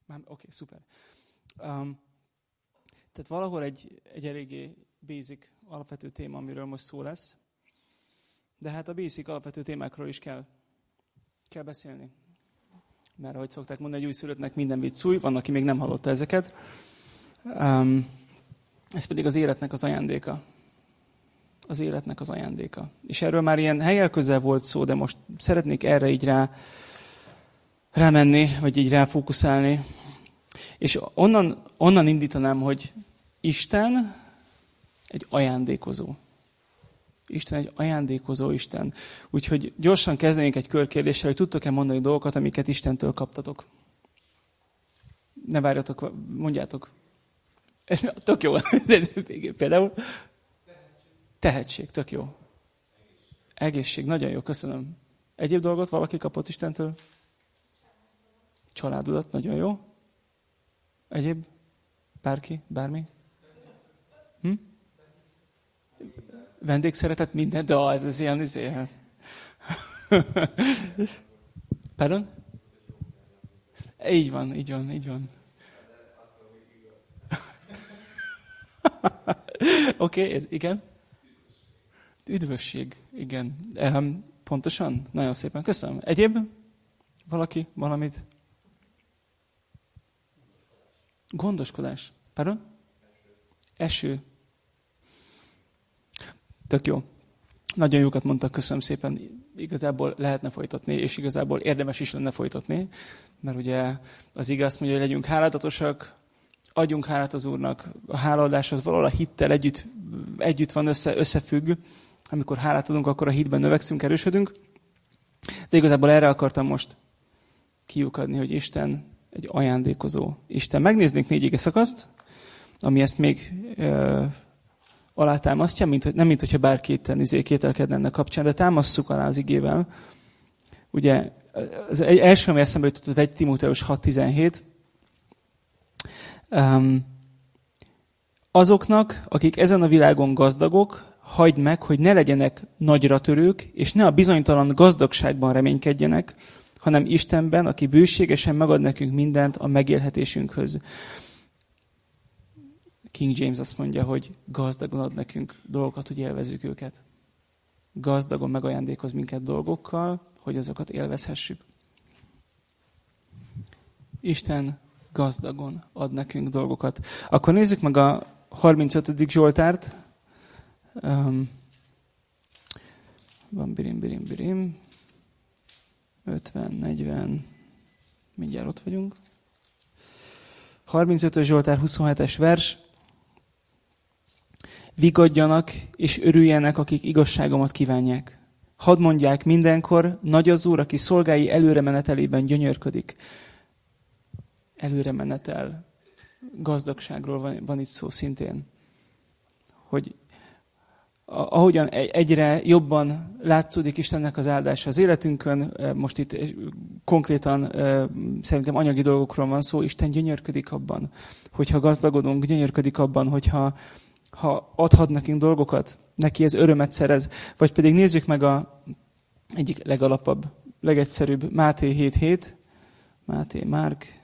Oké, szuper. Tehát valahol egy eléggé basic, alapvető téma, amiről most szó lesz. De hát a basic, alapvető témákról is kell beszélni. Mert ahogy szokták mondani, egy újszülöttnek minden vicc új, van, aki még nem hallotta ezeket. Ez pedig az életnek az ajándéka. Az életnek az ajándéka. És erről már ilyen helyel közel volt szó, de most szeretnék erre így rámenni, vagy így ráfókuszálni. És onnan indítanám, hogy Isten egy ajándékozó. Isten egy ajándékozó Isten. Úgyhogy gyorsan kezdenénk egy körkérdéssel, hogy tudtok-e mondani dolgokat, amiket Istentől kaptatok? Ne várjatok, mondjátok. Tök jó. Például? Tehetség, tök jó. Egészség, nagyon jó, köszönöm. Egyéb dolgot valaki kapott Istentől? Családodat, nagyon jó. Egyéb? Bárki? Bármi? Vendégszeretet, minden? De ez ilyen hát. Pardon? Így van. Oké, igen. Üdvösség, igen. Pontosan? Nagyon szépen köszönöm. Egyéb? Valaki? Valamit? Gondoskodás. Pardon? Eső. Tök jó. Nagyon jókat mondtak, köszönöm szépen. Igazából lehetne folytatni, és igazából érdemes is lenne folytatni, mert ugye az igaz mondja, hogy legyünk háládatosak, adjunk hálát az Úrnak. A hálaadás az valahol a hittel együtt van, összefügg. Amikor hálát adunk, akkor a hitben növekszünk, erősödünk. De igazából erre akartam most kiukadni, hogy Isten egy ajándékozó Isten. Megnéznénk 4 igeszakaszt, ami ezt még alátámasztja, nem mint hogyha bárki kételkedne ennek kapcsán, de támasszuk alá az igével. Ugye az első, ami eszembe jutott, az 1 Timóteus 6:17. Azoknak, akik ezen a világon gazdagok, hagyd meg, hogy ne legyenek nagyra törők, és ne a bizonytalan gazdagságban reménykedjenek, hanem Istenben, aki bőségesen megad nekünk mindent a megélhetésünkhöz. King James azt mondja, hogy gazdagon ad nekünk dolgokat, hogy élvezzük őket. Gazdagon megajándékoz minket dolgokkal, hogy azokat élvezhessük. Isten gazdagon ad nekünk dolgokat. Akkor nézzük meg a 35. Zsoltárt. Van birim. 50, 40, mindjárt ott vagyunk. 35. Zsoltár 27-es vers. Vigadjanak és örüljenek, akik igazságomat kívánják. Hadd mondják mindenkor, nagy az Úr, aki szolgái előremenetelében gyönyörködik. Előremenetel. Gazdagságról van itt szó szintén. Hogy ahogyan egyre jobban látszódik Istennek az áldása az életünkön, most itt konkrétan szerintem anyagi dolgokról van szó, Isten gyönyörködik abban, hogyha gazdagodunk, gyönyörködik abban, hogyha adhat nekünk dolgokat, neki ez örömet szerez. Vagy pedig nézzük meg egyik legalapabb, legegyszerűbb Máté 7:7, Márk,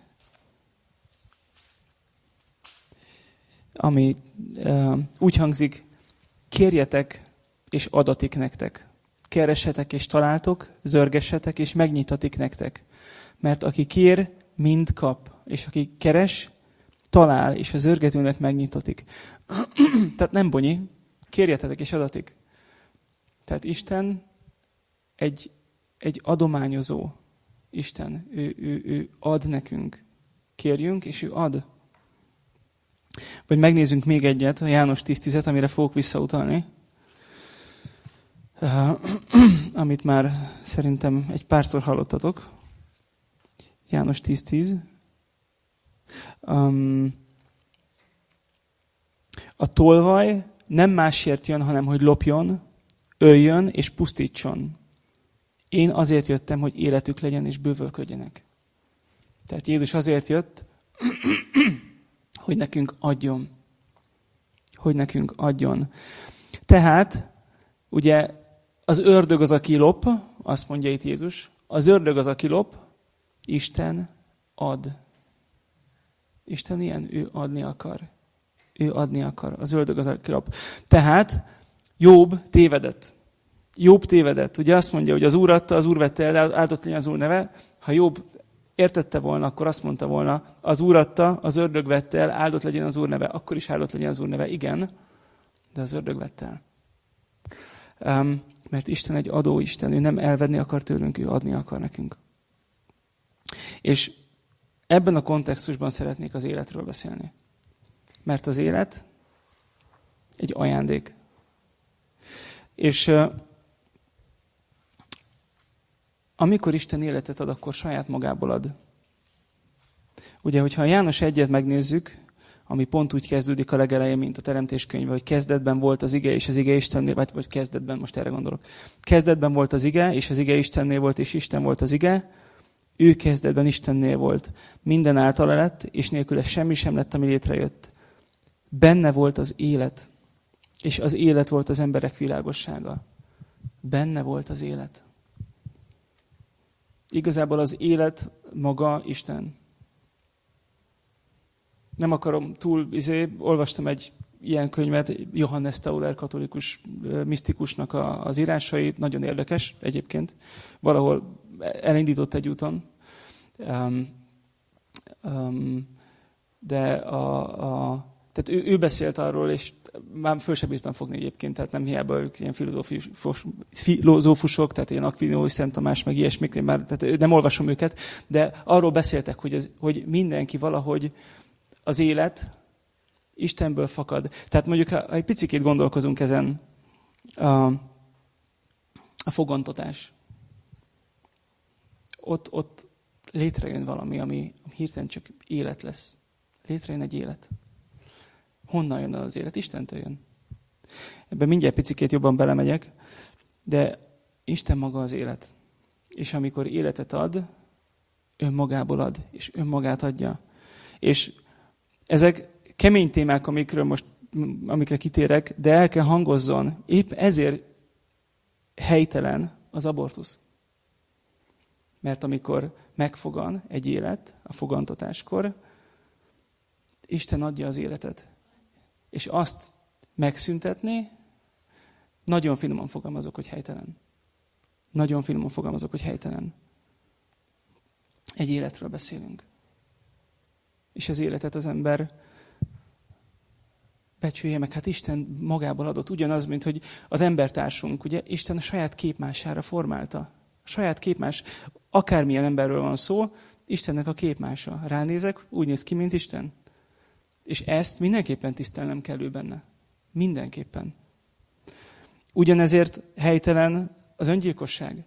ami úgy hangzik, kérjetek, és adatik nektek. Keressetek, és találtok, zörgessetek, és megnyitatik nektek. Mert aki kér, mind kap. És aki keres, talál, és a zörgetőnek megnyitatik. Tehát nem bonyi, kérjetek, és adatik. Tehát Isten egy adományozó Isten. Ő ad nekünk. Kérjünk, és ő ad. Vagy megnézzünk még egyet, a János 10:10, amire fogok visszautalni. Amit már szerintem egy párszor hallottatok. János 10:10. A tolvaj nem másért jön, hanem hogy lopjon, öljön és pusztítson. Én azért jöttem, hogy életük legyen és bővölködjenek. Tehát Jézus azért jött, hogy nekünk adjon. Hogy nekünk adjon. Tehát, ugye az ördög az, aki lop, azt mondja itt Jézus, az ördög az, aki lop, Isten ad. Isten ilyen, ő adni akar. Ő adni akar. Az ördög az, aki lop. Tehát Jobb tévedett. Jobb tévedett. Ugye azt mondja, hogy az Úr adta, az Úr vette el, áldott legyen az Úr neve. Ha Jobb értette volna, akkor azt mondta volna, az Úr adta, az ördög vette el, áldott legyen az Úr neve. Akkor is áldott legyen az Úr neve. Igen, de az ördög vette el. Mert Isten egy adóisten, ő nem elvenni akar tőlünk, ő adni akar nekünk. És ebben a kontextusban szeretnék az életről beszélni. Mert az élet egy ajándék. És amikor Isten életet ad, akkor saját magából ad. Ugye, hogyha a János 1-et megnézzük, ami pont úgy kezdődik a legelején, mint a Teremtés könyve, hogy kezdetben volt az ige, és az ige Istennél, vagy kezdetben, most erre gondolok. Kezdetben volt az ige, és az ige Istennél volt, és Isten volt az ige. Ő kezdetben Istennél volt. Minden általa lett, és nélküle semmi sem lett, ami létrejött. Benne volt az élet, és az élet volt az emberek világossága. Benne volt az élet. Igazából az élet maga Isten. Nem akarom túl, olvastam egy ilyen könyvet, Johannes Tauler katolikus misztikusnak az írásait, nagyon érdekes egyébként. Valahol elindított egy úton. Tehát ő beszélt arról, és már föl sem bírtam fogni egyébként, tehát nem hiába ők ilyen filozófusok, tehát ilyen Aquino, Szent Tamás, meg ilyesmik, tehát nem olvasom őket, de arról beszéltek, hogy mindenki valahogy az élet Istenből fakad. Tehát mondjuk, ha egy picikét gondolkozunk ezen, a fogantatás. Ott létrejön valami, ami hirtelen csak élet lesz. Létrejön egy élet. Honnan jön az élet? Istentől jön. Ebben mindjárt picikét jobban belemegyek, de Isten maga az élet. És amikor életet ad, önmagából ad, és önmagát adja. És ezek kemény témák, amikre kitérek, de el kell hangozzon. Épp ezért helytelen az abortusz. Mert amikor megfogan egy élet a fogantatáskor, Isten adja az életet. És azt megszüntetni, nagyon finoman fogalmazok, hogy helytelen. Nagyon finoman fogalmazok, hogy helytelen. Egy életről beszélünk. És az életet az ember becsülje meg. Hát Isten magából adott. Ugyanaz, mint hogy az embertársunk, ugye Isten a saját képmására formálta. A saját képmás, akármilyen emberről van szó, Istennek a képmása. Ránézek, úgy néz ki, mint Isten. És ezt mindenképpen tisztelnem kell ő benne. Mindenképpen. Ugyanezért helytelen az öngyilkosság.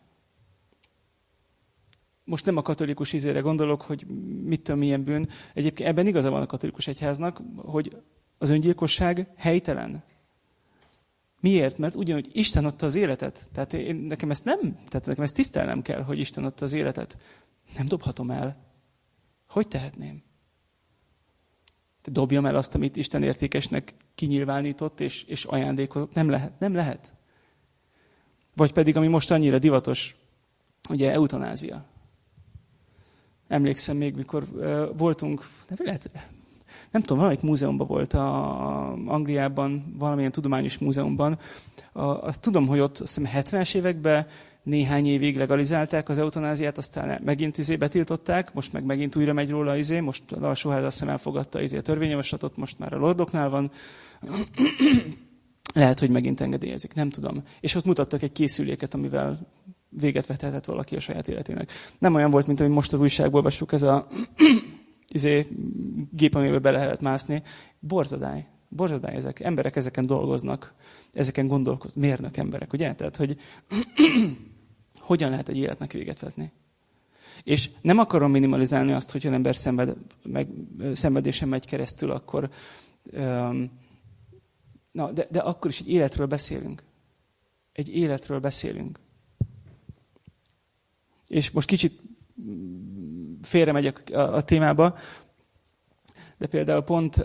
Most nem a katolikus ízére gondolok, hogy mit tudom, milyen bűn. Egyébként ebben igaza van a katolikus egyháznak, hogy az öngyilkosság helytelen. Miért? Mert ugyanúgy Isten adta az életet. Tehát nekem ezt tisztelnem kell, hogy Isten adta az életet. Nem dobhatom el. Hogy tehetném? Dobjam el azt, amit Isten értékesnek kinyilvánított és ajándékozott. Nem lehet. Nem lehet. Vagy pedig, ami most annyira divatos, ugye eutanázia. Emlékszem még, mikor voltunk, nem tudom, valamelyik múzeumban volt Angliában, valamilyen tudományos múzeumban. Azt tudom, hogy ott azt hiszem 70-es években néhány évig legalizálták az eutanáziát, aztán megint betiltották, most meg megint újra megy róla most a alsóház azt hiszem elfogadta a törvényjavaslatot, most már a lordoknál van. Lehet, hogy megint engedélyezik, nem tudom. És ott mutattak egy készüléket, amivel véget vethetett valaki a saját életének. Nem olyan volt, mint amit most az újságból olvassuk, ez a gép, amiben be lehet mászni. Borzadály. Borzadály ezek. Emberek ezeken dolgoznak, ezeken gondolkoznak. Mérnök emberek, ugye? Tehát, hogy hogyan lehet egy életnek véget vetni. És nem akarom minimalizálni azt, hogyha az ember szenvedésen megy keresztül, akkor de akkor is egy életről beszélünk. Egy életről beszélünk. És most kicsit félre megyek a témába, de például pont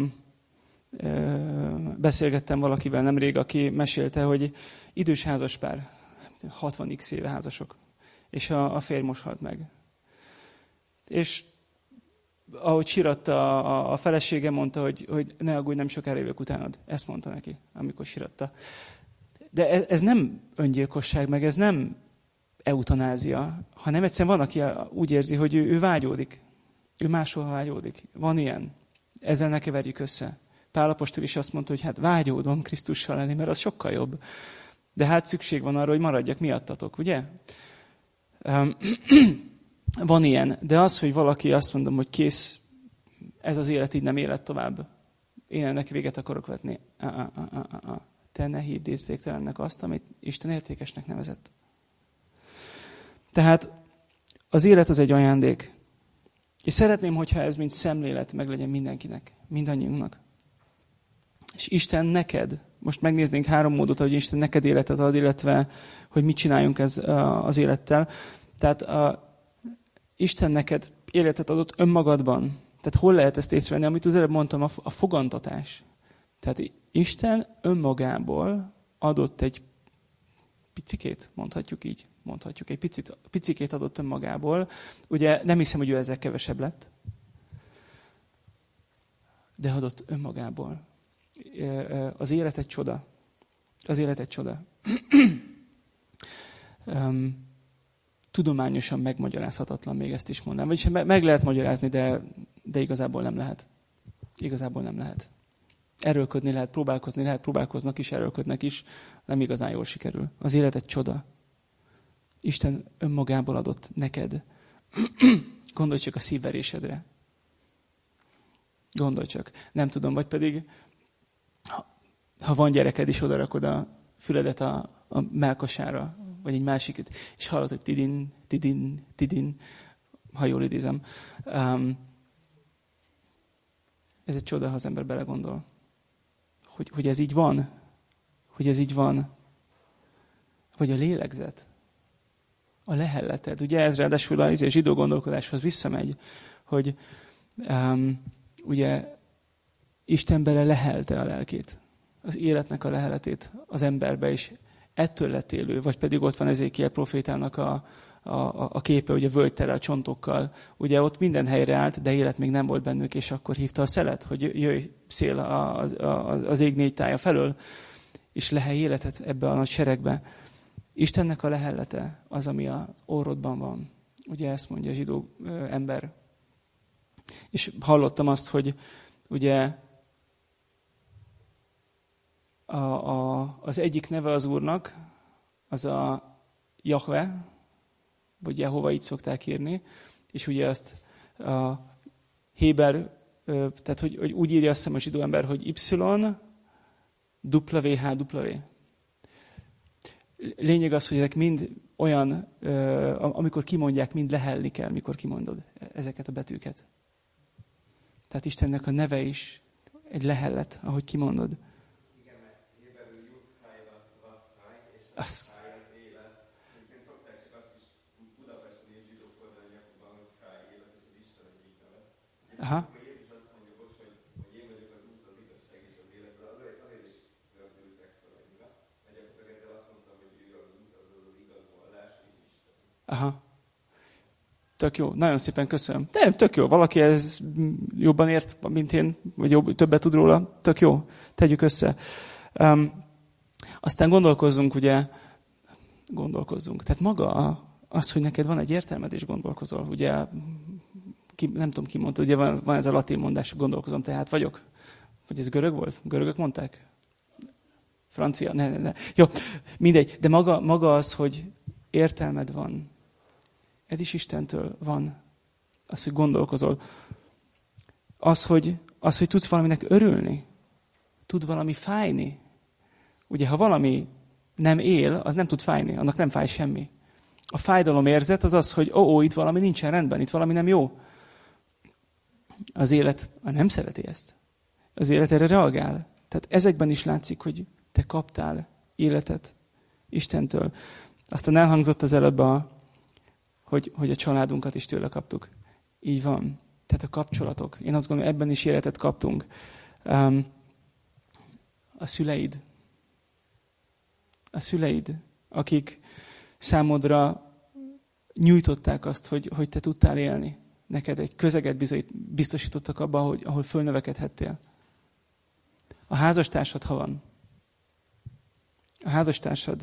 beszélgettem valakivel nemrég, aki mesélte, hogy idős házaspár, 60x éve házasok, és a férj most halt meg. És ahogy síratta a felesége, mondta, hogy ne aggódj, nem sokára jövök utánad. Ezt mondta neki, amikor síratta. De ez nem öngyilkosság, meg ez nem eutanázia, hanem egyszerűen van, aki úgy érzi, hogy ő vágyódik. Ő máshol vágyódik. Van ilyen. Ezzel ne keverjük össze. Pál apostol is azt mondta, hogy hát vágyódom Krisztussal lenni, mert az sokkal jobb. De hát szükség van arra, hogy maradjak miattatok, ugye? Van ilyen. De az, hogy valaki azt mondom, hogy kész, ez az élet így nem élet tovább. Én ennek véget akarok vetni. Te ne hívd értéktelennek azt, amit Isten értékesnek nevezett. Tehát az élet az egy ajándék. És szeretném, hogyha ez mint szemlélet meglegyen mindenkinek, mindannyiunknak. És Isten neked, most megnéznénk 3 módot, hogy Isten neked életet ad, illetve hogy mit csináljunk ez az élettel. Tehát Isten neked életet adott önmagadban. Tehát hol lehet ezt észrevenni? Amit az előbb mondtam, a fogantatás. Tehát Isten önmagából adott egy picikét, mondhatjuk így. Egy picikét adott önmagából. Ugye nem hiszem, hogy ő ezzel kevesebb lett. De adott önmagából. Az élet egy csoda. Az élet egy csoda. Tudományosan megmagyarázhatatlan, még ezt is mondanám. Vagyis meg lehet magyarázni, de igazából nem lehet. Igazából nem lehet. Erőlködni lehet, próbálkoznak is, erőlködnek is. Nem igazán jól sikerül. Az élet egy csoda. Isten önmagából adott neked. Gondolj csak a szívverésedre. Gondolj csak. Nem tudom, vagy pedig, ha van gyereked, és odarakod a füledet a mellkasára, vagy egy másikit, és hallod, hogy tidin, tidin, tidin, ha jól idézem. Ez egy csoda, ha az ember belegondol. Hogy ez így van. Hogy ez így van. Vagy a lélegzet. A lehelleted. Ugye ez ráadásul a zsidó gondolkodáshoz visszamegy, hogy ugye Isten bele lehelte a lelkét. Az életnek a leheletét az emberbe is. Ettől lett élő. Vagy pedig ott van Ezékiel profétának a képe, ugye völgy tele a csontokkal. Ugye ott minden helyre állt, de élet még nem volt bennük, és akkor hívta a szelet, hogy jöjj szél az ég 4 tája felől, és lehelj életet ebbe a nagy seregbe. Istennek a lehellete az, ami az orrodban van. Ugye ezt mondja a zsidó ember. És hallottam azt, hogy ugye az egyik neve az Úrnak, az a Jahve, vagy Jehova, így szokták írni, és ugye azt a Héber, tehát hogy úgy írja azt hiszem a zsidó ember, hogy YWHW. Lényeg az, hogy ezek mind olyan, amikor kimondják, mind lehelni kell, mikor kimondod ezeket a betűket. Tehát Istennek a neve is egy lehellet, ahogy kimondod. Igen, mert héberül Jud-Hájvat, Vav-Háj, és a Háj az élet. Én szokták csak azt is Budapesten és zsidók oldalon Jakobban, hogy Háj élet, és az Isten egyik neve. Amikor Jézus azt mondja, hogy én vagyok az út, az igazság és az élet, azért is rögtültek fel annyira, mert gyakorlatilag ezzel azt mondtam, hogy ő az út, az igaz vallás és Isten. Aha. Tök jó, nagyon szépen köszönöm. De tök jó, valaki ez jobban ért, mint én, vagy többet tud róla, tök jó, tegyük össze. Aztán gondolkozzunk. Tehát maga az, hogy neked van egy értelmed, és gondolkozol. Ugye, nem tudom, ki mondta, ugye van ez a latin mondás, gondolkozom, tehát vagyok. Vagy ez görög volt? Görögök mondták? Francia? Ne. Jó, mindegy. De maga az, hogy értelmed van. Ez is Istentől van. Az, hogy gondolkozol. Az, hogy tudsz valaminek örülni. Tud valami fájni. Ugye, ha valami nem él, az nem tud fájni. Annak nem fáj semmi. A fájdalomérzet az az, hogy itt valami nincsen rendben, itt valami nem jó. Az élet nem szereti ezt. Az élet erre reagál. Tehát ezekben is látszik, hogy te kaptál életet Istentől. Aztán elhangzott az előbb hogy a családunkat is tőle kaptuk. Így van. Tehát a kapcsolatok. Én azt gondolom, ebben is életet kaptunk. A szüleid, akik számodra nyújtották azt, hogy te tudtál élni. neked egy közeget biztosítottak abban, ahol fölnövekedhettél. A házastársad, ha van. A házastársad.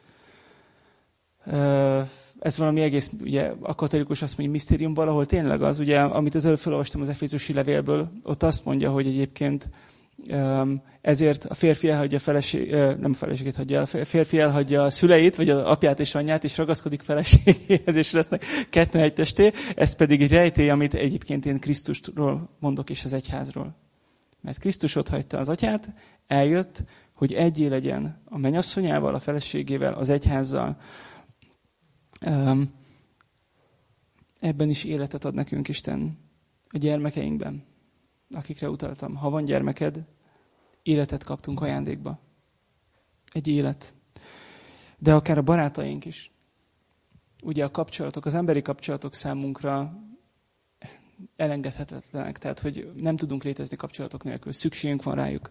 Ez valami egész, ugye a katolikus azt mondja, misztérium, valahol tényleg az, ugye, amit az előbb felolvastam az Efézusi levélből, ott azt mondja, hogy egyébként ezért a férfi elhagyja nem a feleségét hagyja, a férfi elhagyja a szüleit, vagy az apját és anyját, és ragaszkodik feleségéhez, és lesznek ketten egy testé. Ez pedig egy rejtély, amit egyébként én Krisztusról mondok, és az egyházról. Mert Krisztus ott hagyta az atyát, eljött, hogy egyé legyen a mennyasszonyával, a feleségével, az egyházzal. Ebben is életet ad nekünk Isten, a gyermekeinkben, akikre utaltam. Ha van gyermeked, életet kaptunk ajándékba. Egy élet. De akár a barátaink is. Ugye a kapcsolatok, az emberi kapcsolatok számunkra elengedhetetlenek. Tehát, hogy nem tudunk létezni kapcsolatok nélkül. Szükségünk van rájuk.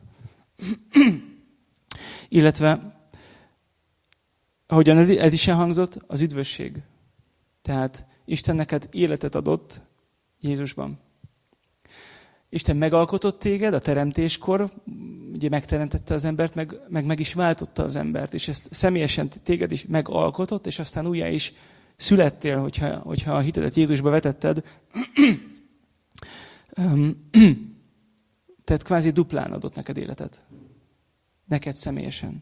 Illetve, ahogyan ez is elhangzott, az üdvösség. Tehát Isten neked életet adott Jézusban. Isten megalkotott téged a teremtéskor, ugye megteremtette az embert, meg is váltotta az embert, és ezt személyesen téged is megalkotott, és aztán újjá is születtél, hogyha a hitedet Jézusba vetetted. Tehát kvázi duplán adott neked életet. Neked személyesen.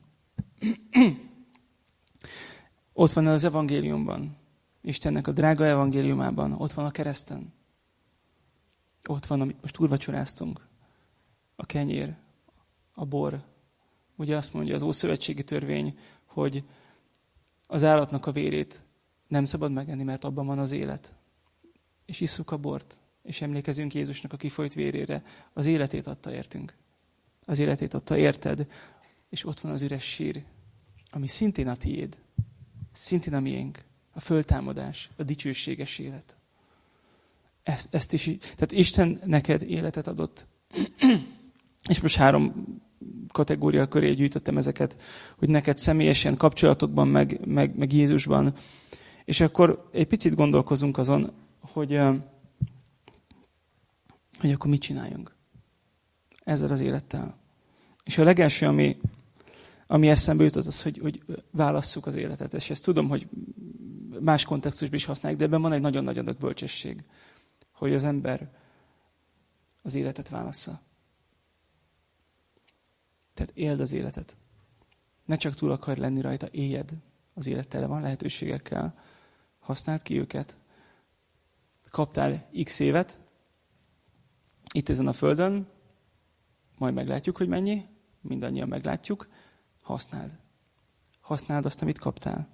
Ott van az evangéliumban. Istennek a drága evangéliumában. Ott van a kereszten. Ott van, amit most úrvacsoráztunk. A kenyér, a bor. Ugye azt mondja az Ószövetségi törvény, hogy az állatnak a vérét nem szabad megenni, mert abban van az élet. És isszuk a bort, és emlékezünk Jézusnak a kifolyt vérére. Az életét adta értünk. Az életét adta érted. És ott van az üres sír, ami szintén a tiéd. Szintén a miénk. A föltámadás, a dicsőséges élet. Ezt is, tehát Isten neked életet adott. És most 3 kategória köré gyűjtöttem ezeket, hogy neked személyesen, kapcsolatokban, meg Jézusban. És akkor egy picit gondolkozunk azon, hogy akkor mit csináljunk ezzel az élettel. És a legelső, ami eszembe jutott, az, hogy válasszuk az életet. És ezt tudom, hogy más kontextusban is használják, de ebben van egy nagyon-nagyon nagy bölcsesség, hogy az ember az életet válassza. Tehát éld az életet. Ne csak túl akar lenni rajta, éljed az élet, tele van lehetőségekkel. Használd ki őket. Kaptál x évet, itt ezen a földön, majd meglátjuk, hogy mennyi, mindannyian meglátjuk, használd. Használd azt, amit kaptál.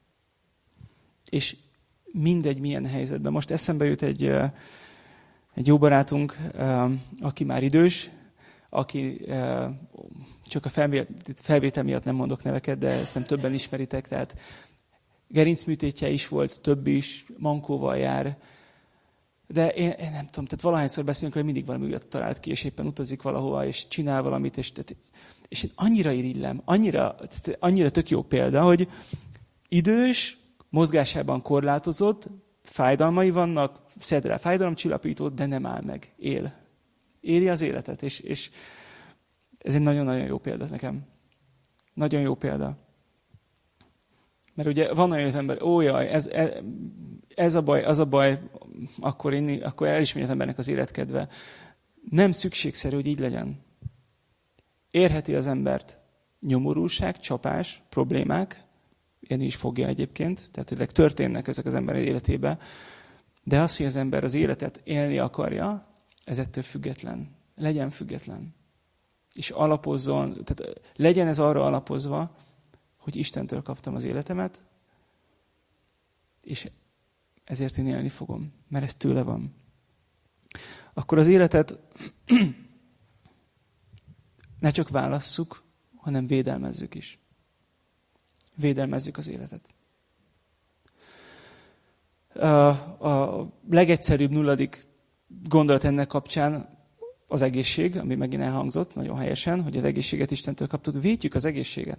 És mindegy milyen helyzetben. Most eszembe jut egy jó barátunk, aki már idős, aki csak a felvétel miatt nem mondok neveket, de szerintem többen ismeritek, tehát gerincműtétje is volt, több is, mankóval jár. De én nem tudom, tehát valahányszor beszélünk, hogy mindig valami újat talált ki, és éppen utazik valahova, és csinál valamit, és én annyira irigylem, annyira tök jó példa, hogy idős, mozgásában korlátozott, fájdalmai vannak, szed rá fájdalomcsillapítót, de nem áll meg, él. Éli az életet, és ez egy nagyon-nagyon jó példa nekem. Nagyon jó példa. Mert ugye van olyan az ember, ó jaj, ez a baj, az a baj, akkor el is megy az embernek az életkedve. Nem szükségszerű, hogy így legyen. Érheti az embert nyomorúság, csapás, problémák, ilyen is fogja egyébként, tehát hogy történnek ezek az emberek életében, de az, hogy az ember az életet élni akarja, ez ettől független. Legyen független. És alapozzon, tehát legyen ez arra alapozva, hogy Istentől kaptam az életemet, és ezért én élni fogom, mert ez tőle van. Akkor az életet ne csak válasszuk, hanem védelmezzük is. Védelmezzük az életet. A legegyszerűbb, nulladik gondolat ennek kapcsán az egészség, ami megint elhangzott nagyon helyesen, hogy az egészséget Istentől kaptuk. Védjük az egészséget.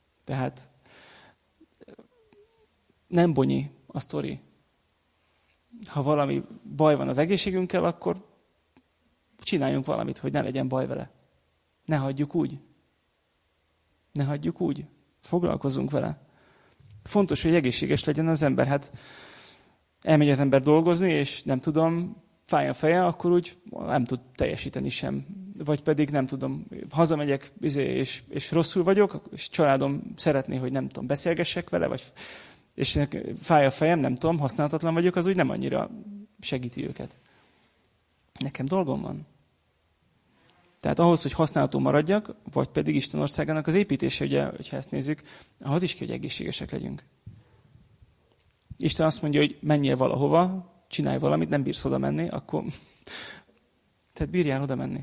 Tehát nem bonyi a sztori. Ha valami baj van az egészségünkkel, akkor csináljunk valamit, hogy ne legyen baj vele. Ne hagyjuk úgy. Ne hagyjuk úgy. Foglalkozunk vele. Fontos, hogy egészséges legyen az ember. Hát elmegy az ember dolgozni, és nem tudom, fáj a feje, akkor úgy nem tud teljesíteni sem. Vagy pedig nem tudom, hazamegyek, és rosszul vagyok, és családom szeretné, hogy nem tudom, beszélgessek vele, vagy, és fáj a fejem, nem tudom, használhatatlan vagyok, az úgy nem annyira segíti őket. Nekem dolgom van. Tehát ahhoz, hogy használható maradjak, vagy pedig Isten országának az építése, ugye, hogyha ezt nézzük, ahhoz is kell, hogy egészségesek legyünk. Isten azt mondja, hogy menjél valahova, csinálj valamit, nem bírsz oda menni, akkor tehát bírjál oda menni.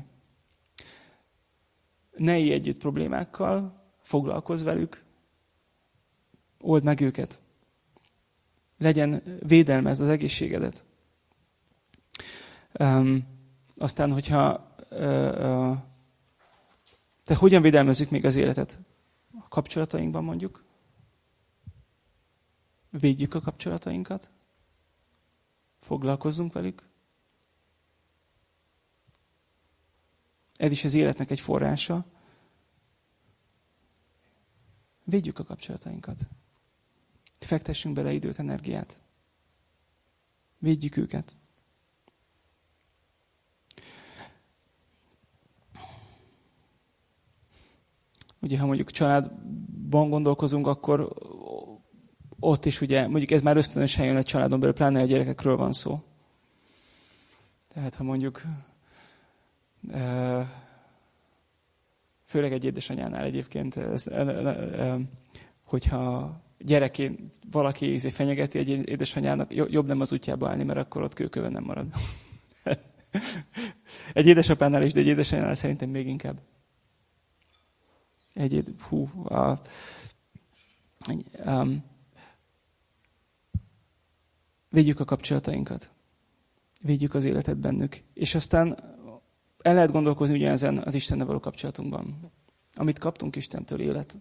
Ne élj együtt problémákkal, foglalkozz velük, old meg őket. Védelmezd az egészségedet. Aztán, hogyha tehát hogyan védelmezzük még az életet? A kapcsolatainkban mondjuk. Védjük a kapcsolatainkat. Foglalkozzunk velük. Ez is az életnek egy forrása. Védjük a kapcsolatainkat. Fektessünk bele időt, energiát. Védjük őket. Ugye, ha mondjuk családban gondolkozunk, akkor ott is ugye, mondjuk ez már ösztönösen jön egy családon belül, pláne a gyerekekről van szó. Tehát, ha mondjuk főleg egy édesanyánál egyébként, hogyha gyerekén valaki fenyegeti egy édesanyának, jobb nem az útjába állni, mert akkor ott kőkövön nem marad. Egy édesapánál is, de egy édesanyánál szerintem még inkább. Védjük a kapcsolatainkat. Védjük az életet bennük. És aztán el lehet gondolkozni ugyanezen az Istennel való kapcsolatunkban. Amit kaptunk Istentől, élet.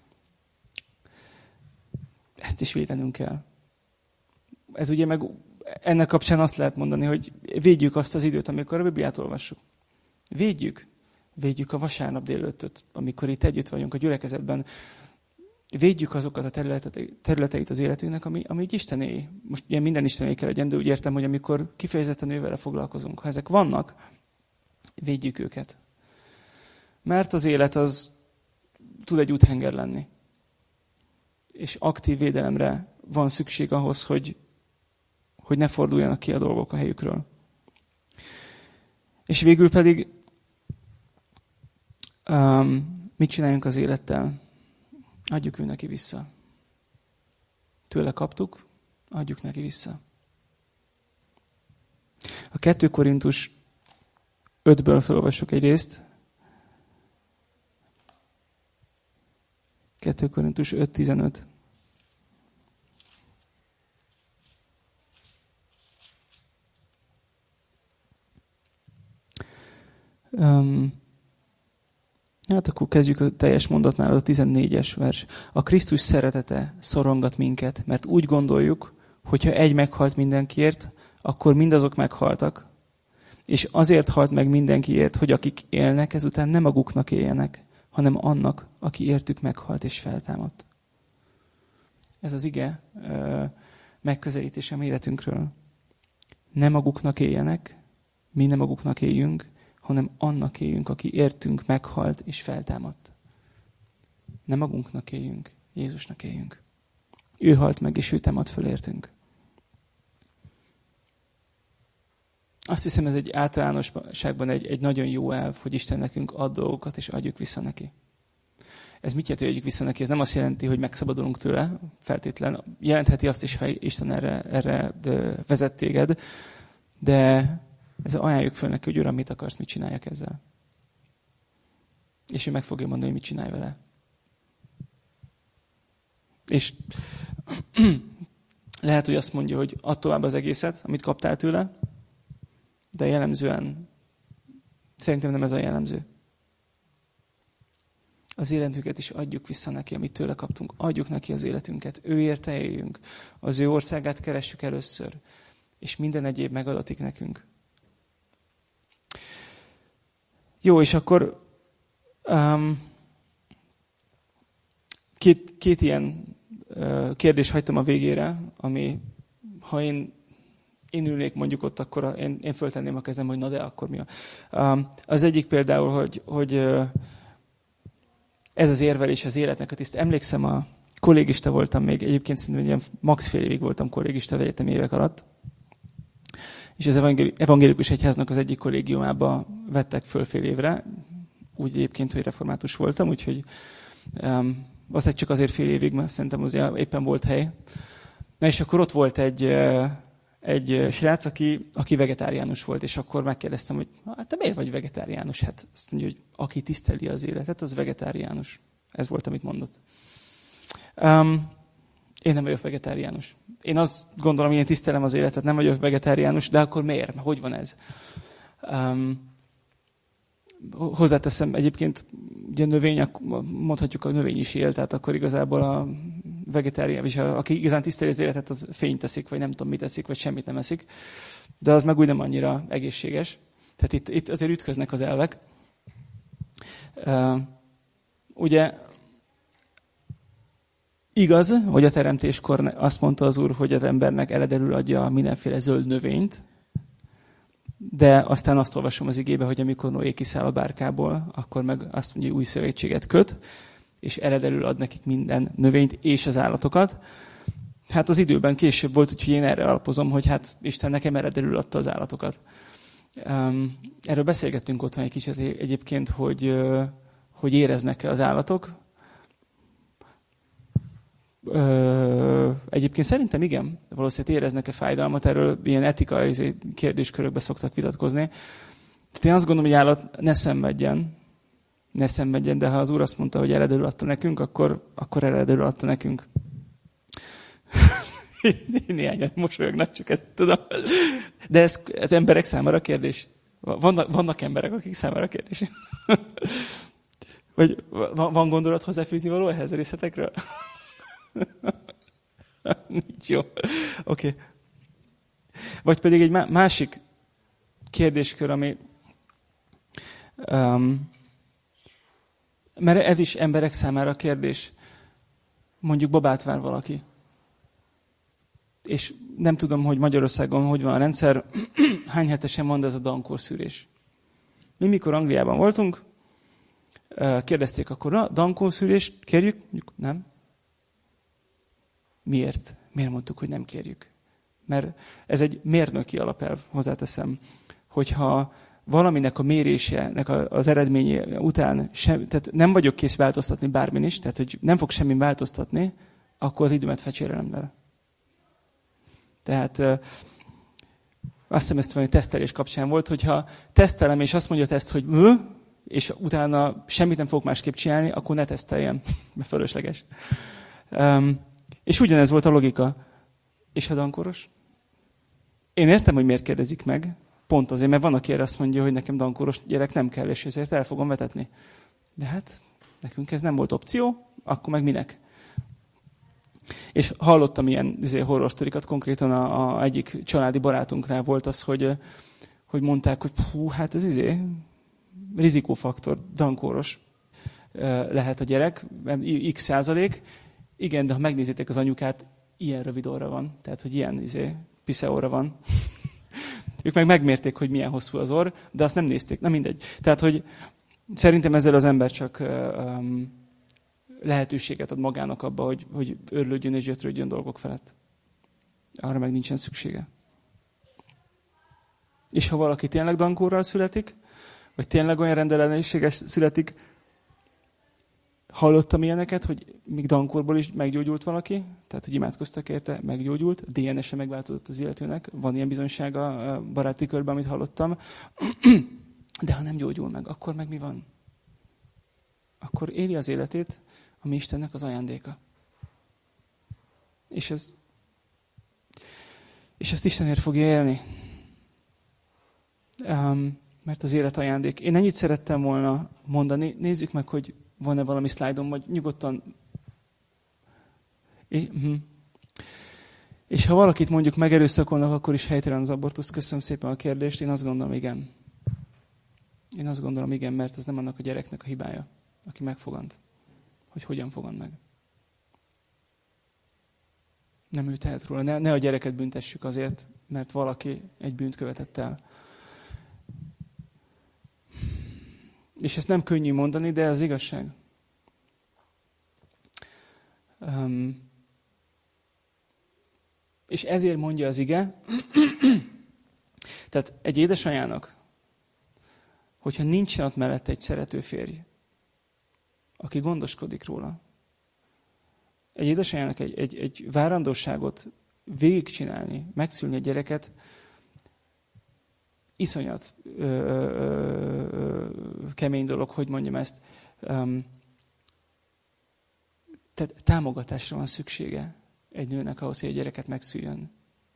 Ezt is védenünk kell. Ez ugye meg ennek kapcsán azt lehet mondani, hogy védjük azt az időt, amikor a Bibliát olvassuk. Védjük a vasárnap délelőttöt, amikor itt együtt vagyunk a gyülekezetben. Védjük azokat a területeit az életünknek, ami Istené. Most ugye minden Istené kell legyen, de úgy értem, hogy amikor kifejezetten ő vele foglalkozunk. Ha ezek vannak, védjük őket. Mert az élet az tud egy úthenger lenni. És aktív védelemre van szükség ahhoz, hogy ne forduljanak ki a dolgok a helyükről. És végül pedig mit csináljunk az élettel? Adjuk ő neki vissza. Tőle kaptuk, adjuk neki vissza. A 2 Korintus 5-ből felolvassuk egy részt. 2 Korintus 5:15. Hát akkor kezdjük a teljes mondatnál, az a 14-es vers. A Krisztus szeretete szorongat minket, mert úgy gondoljuk, hogyha egy meghalt mindenkiért, akkor mindazok meghaltak. És azért halt meg mindenkiért, hogy akik élnek, ezután nem maguknak éljenek, hanem annak, aki értük meghalt és feltámadt. Ez az ige megközelítése a életünkről. Nem maguknak éljenek, mi nem maguknak éljünk, hanem annak éljünk, aki értünk, meghalt és feltámadt. Nem magunknak éljünk, Jézusnak éljünk. Ő halt meg, és ő támad föl értünk. Azt hiszem, ez egy általánosságban egy nagyon jó elv, hogy Isten nekünk ad dolgokat, és adjuk vissza neki. Ez mit jelenti, hogy adjuk vissza neki? Ez nem azt jelenti, hogy megszabadulunk tőle, feltétlen. Jelentheti azt is, ha Isten erre vezet téged, de ez ajánljuk föl neki, hogy Uram, mit akarsz, mit csináljak ezzel. És ő meg fogja mondani, hogy mit csinálj vele. És lehet, hogy azt mondja, hogy add tovább az egészet, amit kaptál tőle, de jellemzően szerintem nem ez a jellemző. Az életünket is adjuk vissza neki, amit tőle kaptunk. Adjuk neki az életünket. Ő érte éljünk. Az ő országát keressük először. és minden egyéb megadatik nekünk. Jó, és akkor két ilyen kérdést hagytam a végére, ami, ha én ülnék mondjuk ott, akkor én föltenném a kezem, hogy na de akkor mi az egyik például, hogy ez az érvelés az életnek a tiszt. Emlékszem, a kollégista voltam még, egyébként szerintem ilyen max fél évig voltam kollégista az egyetemi évek alatt, és az evangélikus egyháznak az egyik kollégiumába vettek föl fél évre, úgy egyébként, hogy református voltam, úgyhogy azt csak azért fél évig, mert szerintem azért éppen volt hely. Na és akkor ott volt egy srác, aki vegetáriánus volt, és akkor megkérdeztem, hogy hát te miért vagy vegetáriánus? Hát azt mondja, hogy aki tiszteli az életet, az vegetáriánus. Ez volt, amit mondott. Én nem vagyok vegetáriánus. Én azt gondolom, hogy én tisztelem az életet, nem vagyok vegetáriánus, de akkor miért? Hogy van ez? Hozzáteszem, egyébként ugye mondhatjuk a növény is él, tehát akkor igazából a vegetáriánus, aki igazán tiszteli az életet, az fényt teszik, vagy nem tudom mit eszik, vagy semmit nem eszik. De az meg úgy nem annyira egészséges. Tehát itt azért ütköznek az elvek. Ugye igaz, hogy a teremtéskor azt mondta az Úr, hogy az embernek eredelül adja mindenféle zöld növényt, de aztán azt olvasom az igébe, hogy amikor Noé kiszáll a bárkából, akkor meg azt mondja, hogy új szövetséget köt, és eredelül ad nekik minden növényt és az állatokat. Hát az időben később volt, úgyhogy én erre alapozom, hogy hát Isten nekem eredelül adta az állatokat. Erről beszélgettünk otthon egy kicsit egyébként, hogy éreznek-e az állatok. Egyébként szerintem igen, valószínűleg éreznek-e fájdalmat, erről ilyen etikai kérdéskörökbe szoktak vitatkozni. Tehát én azt gondolom, hogy állat ne szenvedjen, de ha az Úr azt mondta, hogy eredelül adta nekünk, akkor eredelül adta nekünk. Néhányan mosolyognak, csak ezt tudom. De ez emberek számára kérdés. Vannak emberek, akik számára kérdés. Vagy van gondolat hozzáfűzni való ehhez a részletekről? Nincs jó. Oké. Vagy pedig egy másik kérdéskör, ami mert ez is emberek számára kérdés. Mondjuk babát vár valaki. És nem tudom, hogy Magyarországon hogy van a rendszer, hány hetesen van, de ez a Dankor szűrés. Mi mikor Angliában voltunk, kérdezték akkor, na, Dankor szűrést kérjük? Nem. Miért? Miért mondtuk, hogy nem kérjük? Mert ez egy mérnöki alapelv, hozzáteszem, hogyha valaminek a mérésének az eredménye után tehát nem vagyok kész változtatni bármin is, tehát hogy nem fog semmi változtatni, akkor az időmet fecsérelem vele. Tehát azt hiszem, ezt valami tesztelés kapcsán volt, hogyha tesztelem, és azt mondja a teszt, hogy és utána semmit nem fogok másképp csinálni, akkor ne teszteljem, mert fölösleges. És ugyanez volt a logika. És a dankoros? Én értem, hogy miért kérdezik meg. Pont azért, mert van, aki erre azt mondja, hogy nekem dankoros gyerek nem kell, és ezért el fogom vetetni. De hát nekünk ez nem volt opció, akkor meg minek? És hallottam ilyen horror sztorikat, konkrétan a egyik családi barátunknál volt az, hogy mondták, hogy hát ez rizikófaktor, dankoros lehet a gyerek, x százalék. Igen, de ha megnézitek az anyukát, ilyen rövid orra van. Tehát, hogy ilyen piszeorra van. Ők meg megmérték, hogy milyen hosszú az orr, de azt nem nézték. Na mindegy. Tehát, hogy szerintem ezzel az ember csak lehetőséget ad magának abba, hogy örlődjön és gyötrődjön dolgok felett. Arra meg nincsen szüksége. És ha valaki tényleg dankórral születik, vagy tényleg olyan rendellenességes születik, hallottam ilyeneket, hogy még dankórból is meggyógyult valaki, tehát hogy imádkoztak érte, meggyógyult, a DNS-e megváltozott az illetőnek, van ilyen bizonysága a baráti körben, amit hallottam. De ha nem gyógyul meg, akkor meg mi van? Akkor éli az életét, ami Istennek az ajándéka. És ezt Istenért fogja élni. Mert az élet ajándék. Én ennyit szerettem volna mondani. Nézzük meg, hogy van-e valami szlájdom, vagy nyugodtan. És ha valakit mondjuk megerőszakolnak, akkor is helytelen az abortusz. Köszönöm szépen a kérdést. Én azt gondolom, igen. Én azt gondolom, igen, mert ez nem annak a gyereknek a hibája, aki megfogant, hogy hogyan fogant meg. Nem ő tehet róla. Ne a gyereket büntessük azért, mert valaki egy bűnt követett el. És ezt nem könnyű mondani, de ez az igazság. És ezért mondja az ige, tehát egy édesanyának, hogyha nincsen ott mellette egy szerető férj, aki gondoskodik róla, egy édesanyának egy várandóságot végigcsinálni, megszülni egy gyereket, iszonyat kemény dolog, hogy mondjam ezt. Tehát támogatásra van szüksége egy nőnek ahhoz, hogy egy gyereket megszüljön.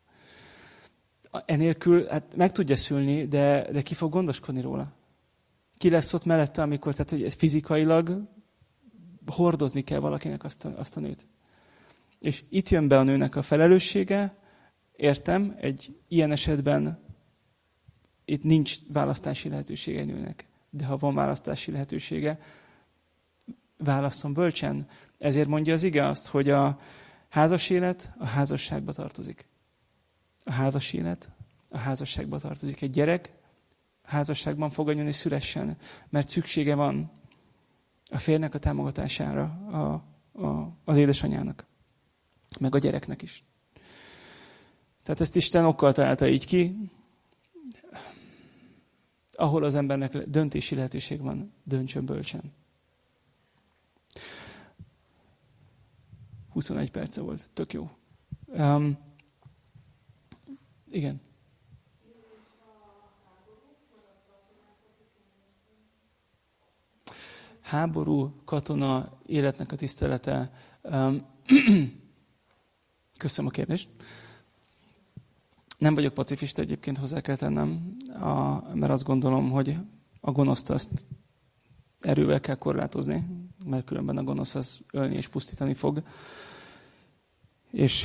Enélkül hát meg tudja szülni, de ki fog gondoskodni róla? Ki lesz ott mellette, amikor tehát, hogy fizikailag hordozni kell valakinek azt a nőt? És itt jön be a nőnek a felelőssége. Értem, egy ilyen esetben itt nincs választási lehetősége egy nőnek. De ha van választási lehetősége, válasszon bölcsen. Ezért mondja az ige azt, hogy a házas élet a házasságba tartozik. A házas élet a házasságba tartozik. Egy gyerek házasságban fogadjon és szülessen, mert szüksége van a férnek a támogatására az édesanyának, meg a gyereknek is. Tehát ezt Isten okkal találta így ki, ahol az embernek döntési lehetőség van, döntsön bölcsen. 21 perce volt, tök jó. Igen. Háború, katona, életnek a tisztelete. Köszönöm a kérdést. Nem vagyok pacifista, egyébként hozzá kell tennem, mert azt gondolom, hogy a gonoszt azt erővel kell korlátozni, mert különben a gonosz az ölni és pusztítani fog. És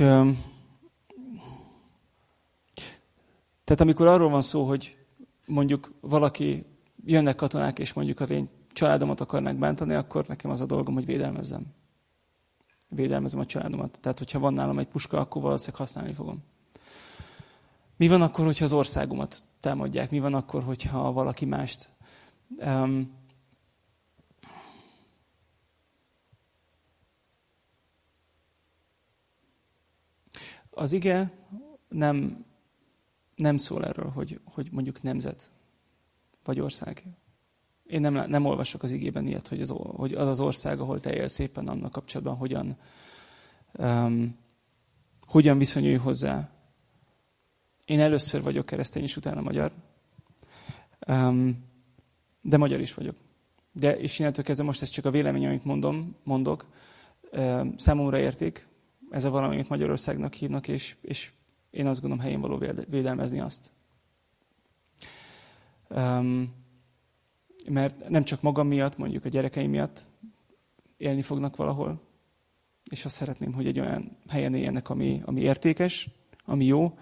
tehát amikor arról van szó, hogy mondjuk valaki, jönnek katonák, és mondjuk az én családomat akarnák bántani, akkor nekem az a dolgom, hogy védelmezzem. Védelmezem a családomat. Tehát, hogyha van nálam egy puska, akkor valószínűleg használni fogom. Mi van akkor, hogyha az országomat támadják? Mi van akkor, hogyha valaki mást? Az ige nem szól erről, hogy mondjuk nemzet vagy ország. Én nem olvasok az igében ilyet, hogy az ország, ahol te élsz éppen annak kapcsolatban, hogyan viszonyulj hozzá. Én először vagyok keresztény, és utána magyar. De magyar is vagyok. És innentől kezdve most ez csak a vélemény, amit mondok. Számomra érték. Ez a valami, amit Magyarországnak hívnak, és én azt gondolom, helyén való védelmezni azt. Mert nem csak magam miatt, mondjuk a gyerekeim miatt élni fognak valahol, és azt szeretném, hogy egy olyan helyen éljenek, ami értékes, ami jó.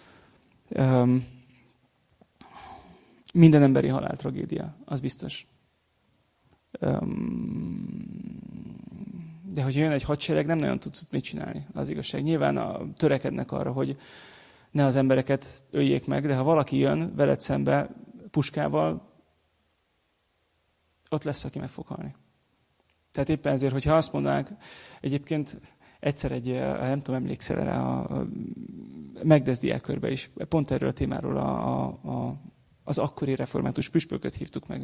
Minden emberi halál tragédia, az biztos. De hogyha jön egy hadsereg, nem nagyon tudsz mit csinálni, az igazság. Nyilván törekednek arra, hogy ne az embereket öljék meg, de ha valaki jön veled szembe puskával, ott lesz, aki meg fog halni. Tehát éppen ezért, hogyha azt mondanák, egyébként egyszer nem tudom, emlékszel erre, a Megdesz diákkörbe is, pont erről a témáról az akkori református püspököt hívtuk meg.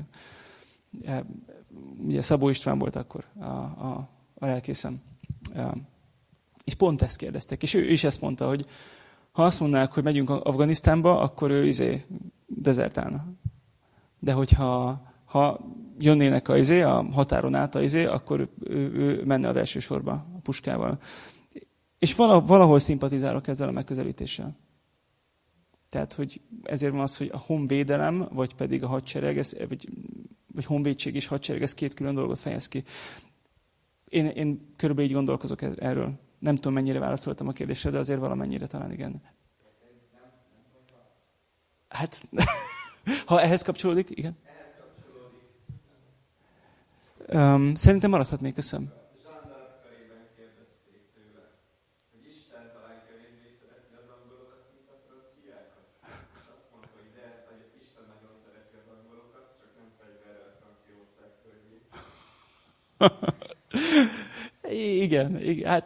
Ugye Szabó István volt akkor a lelkészem. És pont ezt kérdeztek. És ő is ezt mondta, hogy ha azt mondanák, hogy megyünk Afganisztánba, akkor ő dezertálna. De hogyha jönnének a határon át akkor ő menne az első sorba a puskával. És valahol szimpatizálok ezzel a megközelítéssel. Tehát, hogy ezért van az, hogy a honvédelem, vagy pedig a hadsereg, vagy honvédség és hadsereg, ez két külön dolgot fejez ki. Én körülbelül így gondolkozok erről. Nem tudom, mennyire válaszoltam a kérdésre, de azért valamennyire talán igen. Hát, ha ehhez kapcsolódik, igen. Szerintem maradhat még, köszönöm. Zsándár körében kérdezték tőle, hogy Isten talán kevésbé szereti az angolokat, mint a franciákat. És azt mondta, hogy de, hogy Isten nagyon szereti az angolokat, csak nem fegyverrel franciaország környék. Igen, hát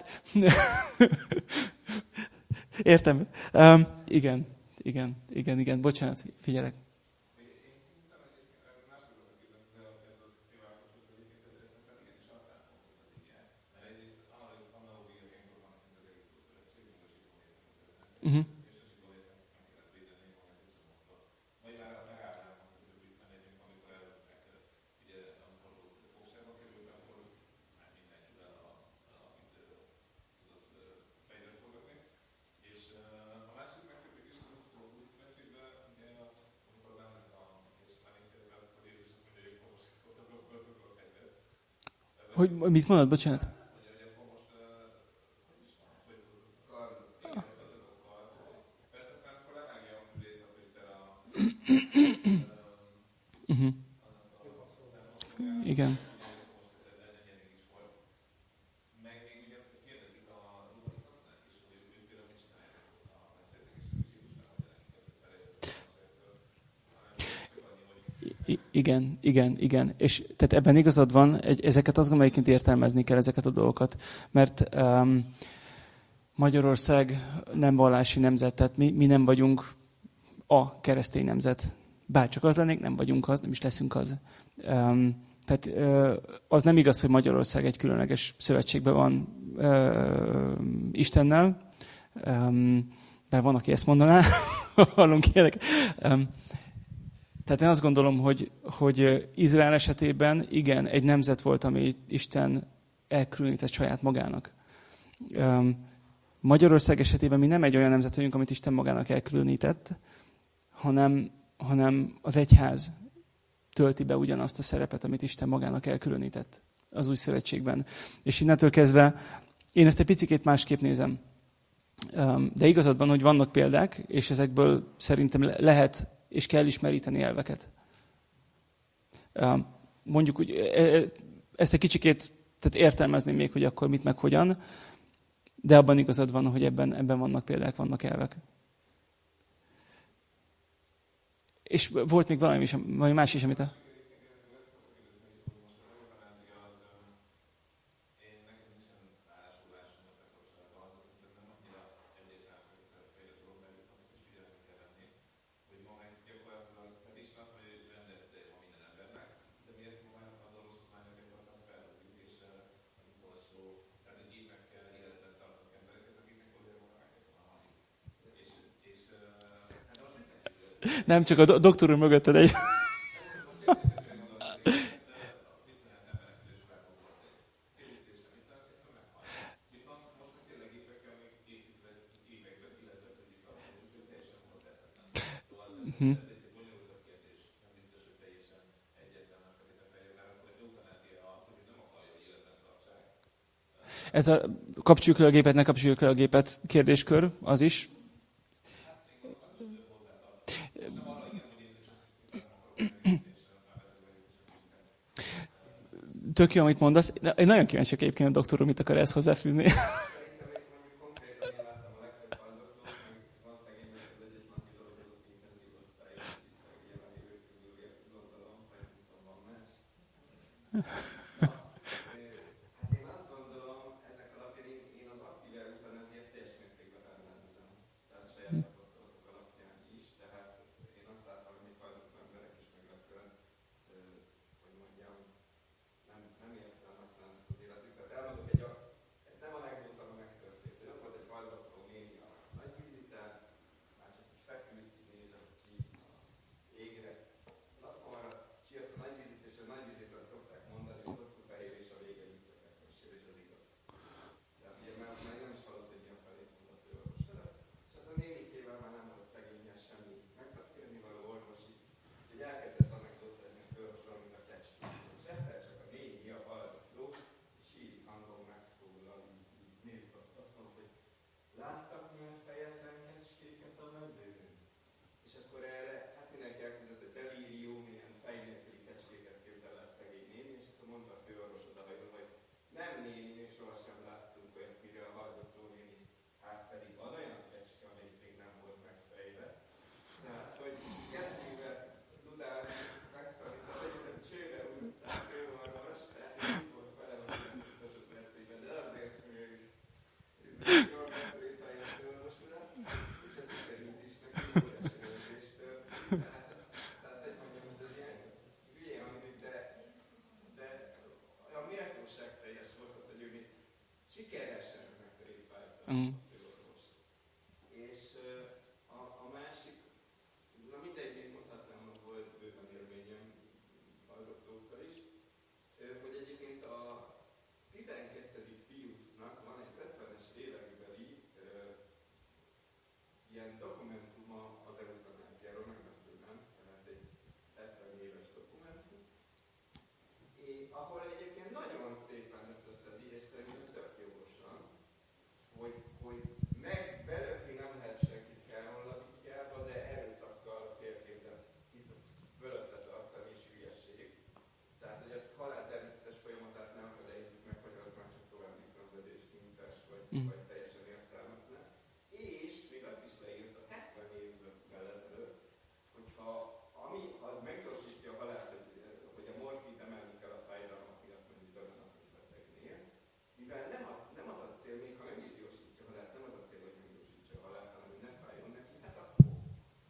értem. Igen, bocsánat, figyelek. Uh-huh. Hogy mit mondod, bocsánat? Uh-huh. Igen. Igen. És tehát ebben igazad van, ezeket azt gondolom, egyébként értelmezni kell ezeket a dolgokat. Mert Magyarország nem vallási nemzet, tehát mi nem vagyunk a keresztény nemzet. Bárcsak az lennénk, nem vagyunk az, nem is leszünk az. Tehát az nem igaz, hogy Magyarország egy különleges szövetségben van Istennel. Bár van, aki ezt mondaná. Hallunk ilyenek. Tehát én azt gondolom, hogy Izrael esetében igen, egy nemzet volt, ami Isten elkülönített saját magának. Magyarország esetében mi nem egy olyan nemzet vagyunk, amit Isten magának elkülönített, hanem az egyház tölti be ugyanazt a szerepet, amit Isten magának elkülönített az új szövetségben. És innentől kezdve én ezt egy picikét másképp nézem. De igazad van, hogy vannak példák, és ezekből szerintem lehet és kell ismeríteni elveket. Mondjuk úgy, ezt egy kicsikét tehát értelmezném még, hogy akkor mit meg hogyan, de abban igazad van, hogy ebben vannak példák, vannak elvek. És volt még valami más is, amit a... Nem, csak a doktor úr mögötted egy... Ez a kapcsoljuk le a gépet, ne kapcsoljuk le a gépet kérdéskör, az is. Tök jó, amit mondasz. Én nagyon kíváncsiak egyébként a doktor úr, mit akar ezt hozzáfűzni.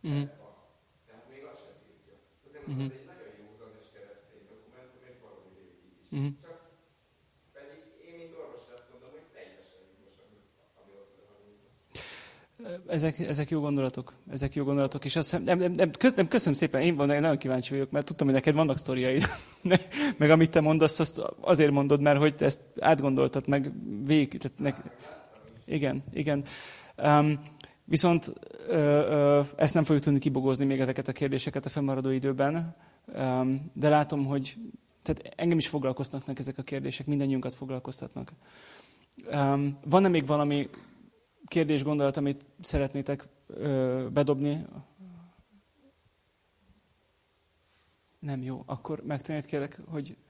ez van. Tehát még azt sem tiltja. Azért mondom, ez egy nagyon józan és keresztény dokumentum, és valami régi is. Csak pedig én, mint orvos, azt mondom, hogy teljesen jogos, ami ott van. Ezek jó gondolatok. Ezek jó gondolatok. És azt hiszem, köszönöm szépen, én nagyon kíváncsi vagyok, mert tudtam, hogy neked vannak sztoriaid. Meg amit te mondasz, azt azért mondod, mert hogy te ezt átgondoltad, meg végig. Igen. Viszont ezt nem fogjuk tudni kibogozni még ezeket a kérdéseket a fennmaradó időben, de látom, hogy tehát engem is foglalkoztatnak ezek a kérdések, mindannyiunkat foglalkoztatnak. Van-e még valami kérdés, gondolat, amit szeretnétek bedobni? Nem jó. Akkor megtennéd kérlek, hogy